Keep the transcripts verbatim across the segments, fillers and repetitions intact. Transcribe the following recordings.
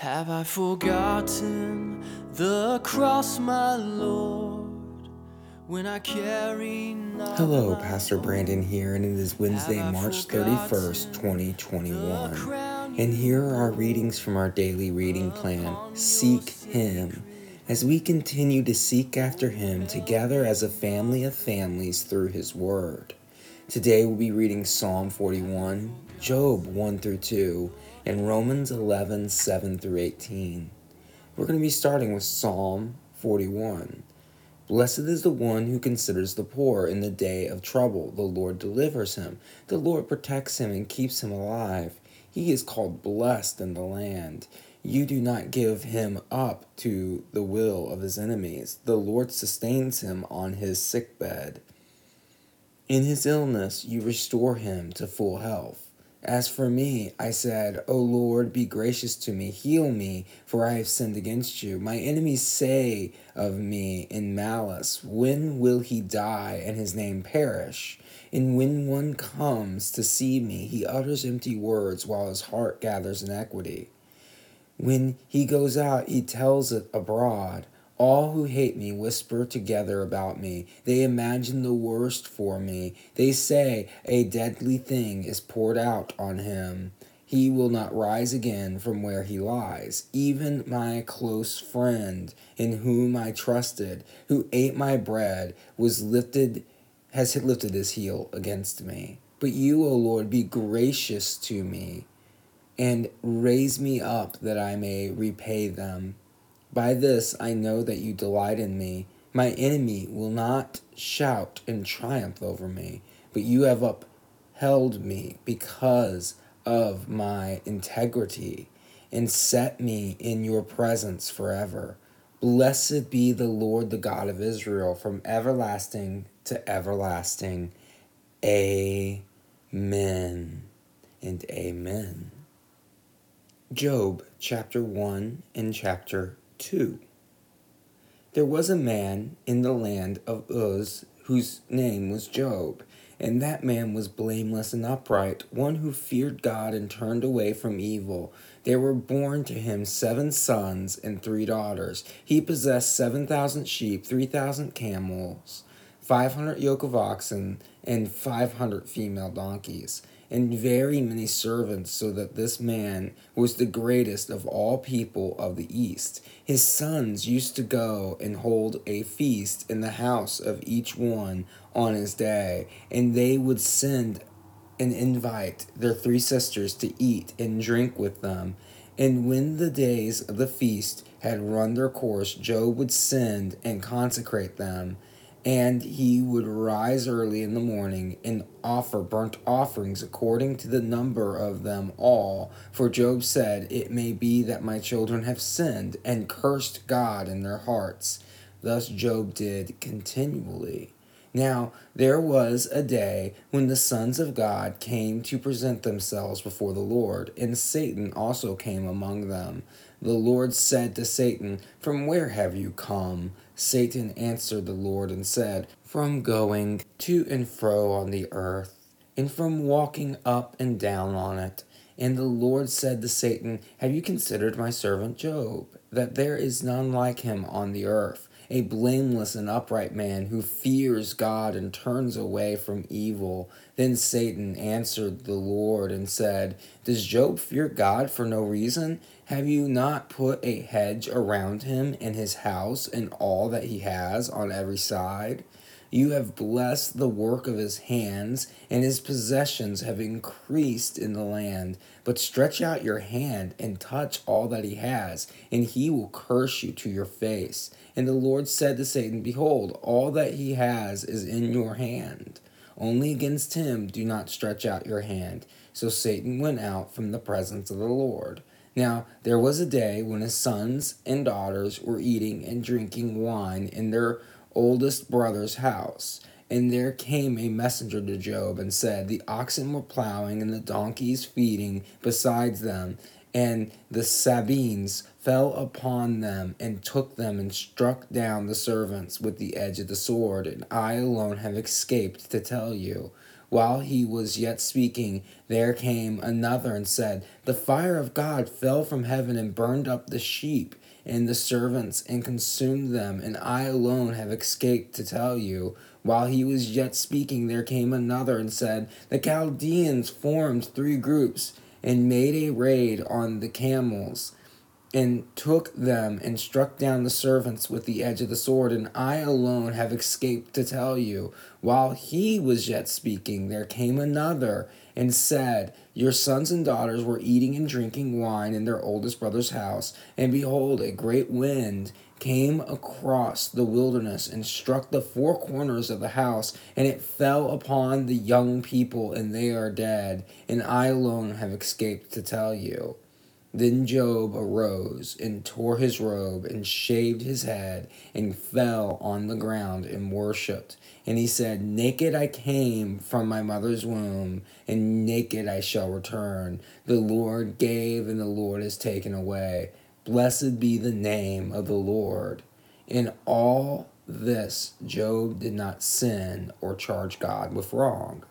Have I forgotten the cross, my Lord, when I carry not Hello, my Pastor Brandon own? here, and it is Wednesday, Have I March thirty-first, forgotten twenty the twenty-one. crown And you here are our wore readings from our daily reading plan. upon your Seek Him. As we continue to seek after Him together as a family of families through His Word. Today we'll be reading Psalm forty-one, Job one through two, and Romans eleven, seven through eighteen. We're going to be starting with Psalm forty-one. Blessed is the one who considers the poor in the day of trouble. The Lord delivers him. The Lord protects him and keeps him alive. He is called blessed in the land. You do not give him up to the will of his enemies. The Lord sustains him on his sickbed. In his illness you restore him to full health. As for me, I said, O Lord, be gracious to me, heal me, for I have sinned against you. My enemies say of me in malice, when will he die and his name perish? And when one comes to see me, he utters empty words while his heart gathers iniquity. When he goes out, he tells it abroad. All who hate me whisper together about me. They imagine the worst for me. They say, a deadly thing is poured out on him. He will not rise again from where he lies. Even my close friend, in whom I trusted, who ate my bread, was lifted, has lifted his heel against me. But you, O Lord, be gracious to me, and raise me up that I may repay them. By this I know that you delight in me. My enemy will not shout in triumph over me, but you have upheld me because of my integrity and set me in your presence forever. Blessed be the Lord, the God of Israel, from everlasting to everlasting. Amen and amen. Job chapter one and chapter two. There was a man in the land of Uz whose name was Job, and that man was blameless and upright, one who feared God and turned away from evil. There were born to him seven sons and three daughters. He possessed seven thousand sheep, three thousand camels, five hundred yoke of oxen, and five hundred female donkeys, and very many servants, so that this man was the greatest of all people of the East. His sons used to go and hold a feast in the house of each one on his day, and they would send and invite their three sisters to eat and drink with them. And when the days of the feast had run their course, Job would send and consecrate them. And he would rise early in the morning and offer burnt offerings according to the number of them all. For Job said, it may be that my children have sinned and cursed God in their hearts. Thus Job did continually. Now there was a day when the sons of God came to present themselves before the Lord, and Satan also came among them. The Lord said to Satan, from where have you come? Satan answered the Lord and said, from going to and fro on the earth, and from walking up and down on it. And the Lord said to Satan, have you considered my servant Job, that there is none like him on the earth, a blameless and upright man who fears God and turns away from evil? Then Satan answered the Lord and said, does Job fear God for no reason? Have you not put a hedge around him and his house and all that he has on every side? You have blessed the work of his hands, and his possessions have increased in the land. But stretch out your hand and touch all that he has, and he will curse you to your face. And the Lord said to Satan, behold, all that he has is in your hand. Only against him do not stretch out your hand. So Satan went out from the presence of the Lord. Now there was a day when his sons and daughters were eating and drinking wine in their oldest brother's house. And there came a messenger to Job and said, the oxen were plowing and the donkeys feeding besides them, and the Sabines fell upon them and took them and struck down the servants with the edge of the sword, and I alone have escaped to tell you. While he was yet speaking, there came another and said, The fire of God fell from heaven and burned up the sheep and the servants and consumed them, and I alone have escaped to tell you. While he was yet speaking, there came another and said, The Chaldeans formed three groups and made a raid on the camels and took them and struck down the servants with the edge of the sword, and I alone have escaped to tell you. While he was yet speaking, there came another and said, Your sons and daughters were eating and drinking wine in their oldest brother's house, and behold, a great wind came across the wilderness and struck the four corners of the house, and it fell upon the young people, and they are dead, and I alone have escaped to tell you. Then Job arose and tore his robe and shaved his head and fell on the ground and worshipped. And he said, Naked I came from my mother's womb, and naked I shall return. The Lord gave, and the Lord has taken away. Blessed be the name of the Lord. In all this, Job did not sin or charge God with wrong.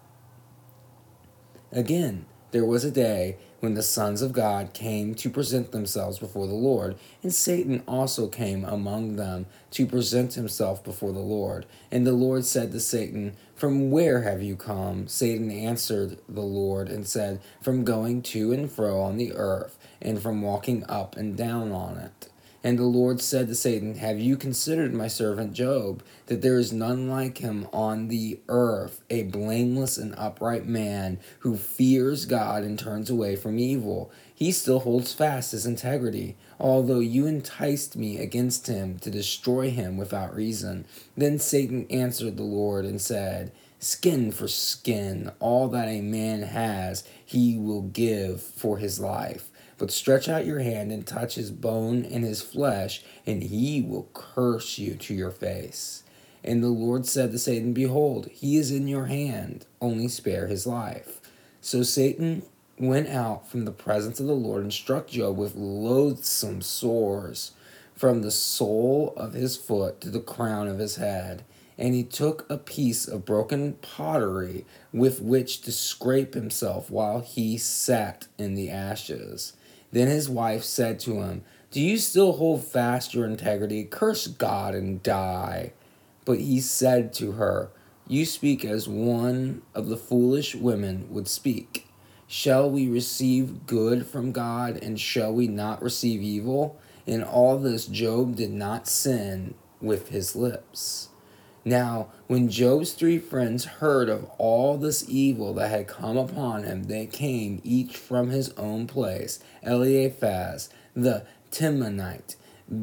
Again, there was a day when the sons of God came to present themselves before the Lord, and Satan also came among them to present himself before the Lord. And the Lord said to Satan, From where have you come? Satan answered the Lord and said, From going to and fro on the earth, and from walking up and down on it. And the Lord said to Satan, Have you considered my servant Job, that there is none like him on the earth, a blameless and upright man, who fears God and turns away from evil? He still holds fast his integrity, although you enticed me against him to destroy him without reason. Then Satan answered the Lord and said, Skin for skin, all that a man has, he will give for his life. But stretch out your hand and touch his bone and his flesh, and he will curse you to your face. And the Lord said to Satan, Behold, he is in your hand, only spare his life. So Satan went out from the presence of the Lord and struck Job with loathsome sores, from the sole of his foot to the crown of his head. And he took a piece of broken pottery with which to scrape himself while he sat in the ashes. Then his wife said to him, Do you still hold fast your integrity? Curse God and die. But he said to her, You speak as one of the foolish women would speak. Shall we receive good from God, and shall we not receive evil? In all this Job did not sin with his lips. Now, when Job's three friends heard of all this evil that had come upon him, they came each from his own place, Eliphaz the Temanite,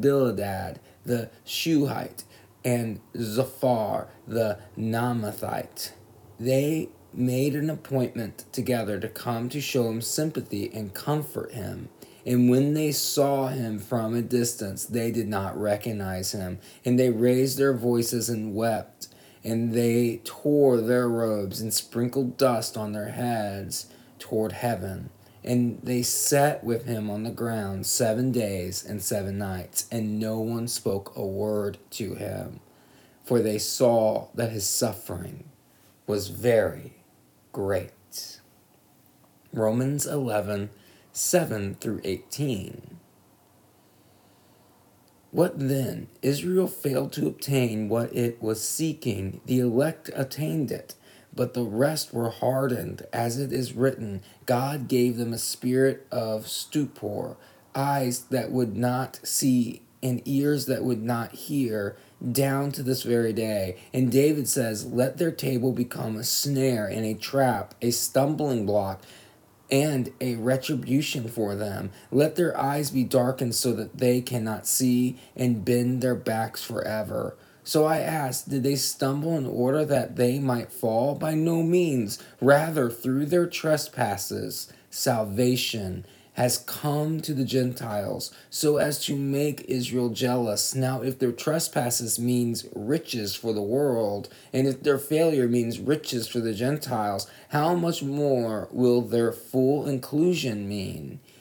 Bildad the Shuhite, and Zophar the Naamathite. They made an appointment together to come to show him sympathy and comfort him. And when they saw him from a distance, they did not recognize him. And they raised their voices and wept. And they tore their robes and sprinkled dust on their heads toward heaven. And they sat with him on the ground seven days and seven nights. And no one spoke a word to him, for they saw that his suffering was very great. Romans eleven, seven through eighteen. What then? Israel failed to obtain what it was seeking. The elect attained it, but the rest were hardened. As it is written, God gave them a spirit of stupor, eyes that would not see and ears that would not hear, down to this very day. And David says, Let their table become a snare and a trap, a stumbling block, and a retribution for them. Let their eyes be darkened so that they cannot see, and bend their backs forever. So I asked, did they stumble in order that they might fall? By no means. Rather, through their trespasses, salvation has come to the Gentiles, so as to make Israel jealous. Now, if their trespasses means riches for the world, and if their failure means riches for the Gentiles, how much more will their full inclusion mean?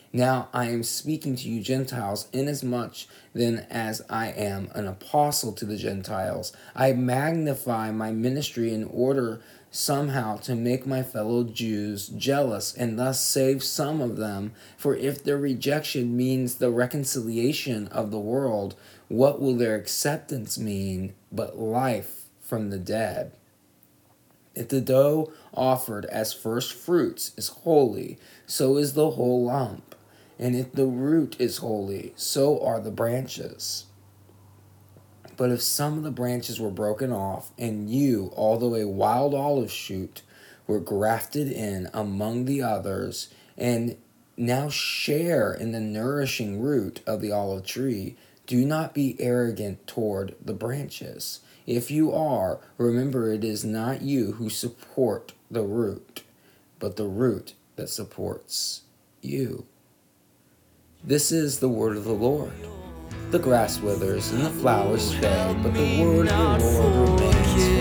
Now I am speaking to you Gentiles, inasmuch then as I am an apostle to the Gentiles. I magnify my ministry in order somehow to make my fellow Jews jealous and thus save some of them. For if their rejection means the reconciliation of the world, what will their acceptance mean but life from the dead? If the dough offered as first fruits is holy, so is the whole lump. And if the root is holy, so are the branches. But if some of the branches were broken off, and you, although a wild olive shoot, were grafted in among the others, and now share in the nourishing root of the olive tree, do not be arrogant toward the branches. If you are, remember it is not you who support the root, but the root that supports you. This is the word of the Lord. The grass withers and the flowers fade, but the word of the Lord remains